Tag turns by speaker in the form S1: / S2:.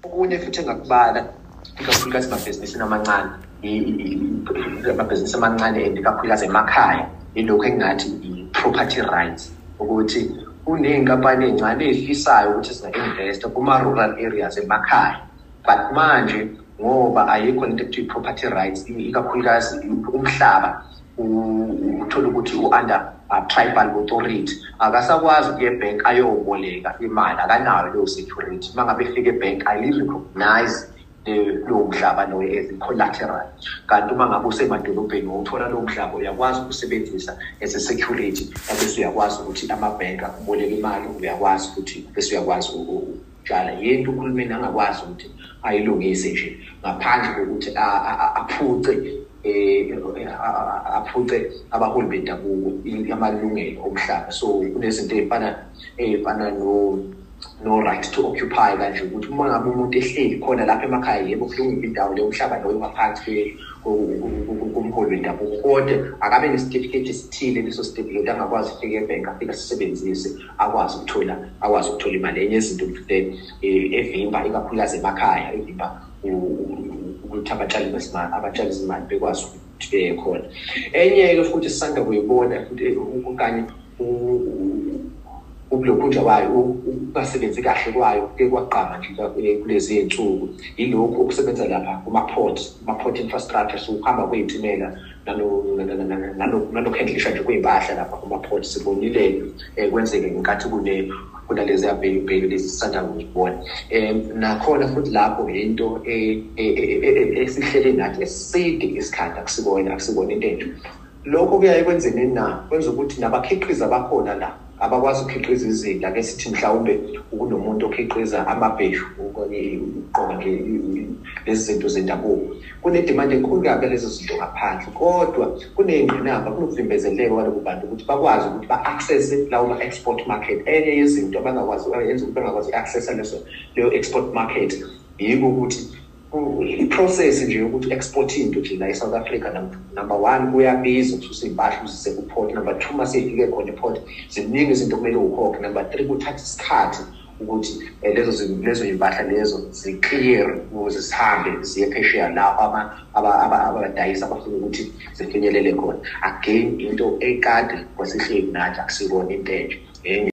S1: okunye futhi engakubala ikakhulukazi amabhizinisi amancane amabhizinisi amancane ikakhulukazi emakhaya ilokho engathi i-property rights ukuthi kuney'nkampani ey'ncane ey'fisayo ukuthi zinga-investa kuma-rural areas emakhaya but manje ngoba ayikho into ekuthiwa i-property rights ikakhulukazi umhlaba uthola ukuthi u-under tribal authority akasakwazi ukuya ebhenki ayoboleka imali akanayo leyo security uma ngabe efika ebhenki ayi-recognize lowo mhlaba loyo as i-collateral kanti uma ngabe usemadolobheni wawuthola lowo mhlaba uyakwazi ukusebenzisa as a-security bese uyakwazi ukuthi amabhenki akuboleka imali uyakwazi ukuthi bese uyakwazi ukutshala yinto uhulumeni angakwazi ukuthi ayilungise nje ngaphandle kokuthi aphuce abaholi bendabuko amalungelo omhlaba so kunezinto ey'fana no right to occupy kanje ukuthi uma ngabe umuntu ehleli khona lapha emakhaya yebo kulungile indawo leyo umhlaba loyo ngaphansi kumholi wendabuko kodwa akabe nesitifiketi esithile leso certificate angakwazi ukufika ebhenki afika sisebenzise akwazi ukuthola imali enye izinto evimba ikakhulukazi emakhaya evimba ukuthi abatshali izimali bekwazi ukuthi beye khona enye-ke futhi sisanda kuyibona futhi okanye ubulokhunja kwayo ukungasebenzi kahle kwayo kuke kwagqama nje kulezi y'nsuku yilokhu ukusebenza lapha kuma-port infrastructure so ukuhamba kwey'timela nanokhandlisha nje kwey'mpahla lapha kuma-port sibonile kwenzeke ngenkathi kunalezi abheki lezi sisanda kuzibona nakhona futhi lapho into esihlele nathi eside isikhathi akusibona into entsha lokho kuyaye kwenzeni kwenza ukuthi nabakhiqizi abakhona la abakwazi ukukhiqiza izinto ake sithi mhlawumbe kunomuntu okhiqiza amabheshu okanye uqoka nje lezi zinto zendabuko kunedimandi enkulu kabi lezo zinto ngaphandle kodwa kuney'ngqinamba kunokuvimbezeleka kwalabo bantu ukuthi bakwazi ukuthi ba-accesse lawo ma-export market enye yezinto yenza ukuthi bangakwazi i-accessa leyo export market yiko ukuthi i-process nje yokuthi export into nje la e-South Africa number 1 kuyabiza ukususa iy'mpahla uzise ku-port number 2 maseyifike khona e-port ziningi izinto kumele ukhokhe number 3 kuthatha isikhathi ukuthi lezo y'mpahla lezo zi-clear ukuze zihambe ziye phesheya lapho abadayisi abafuna ukuthi zifinyelele khona again into ekade kwasihleli nathi akusibona into entsha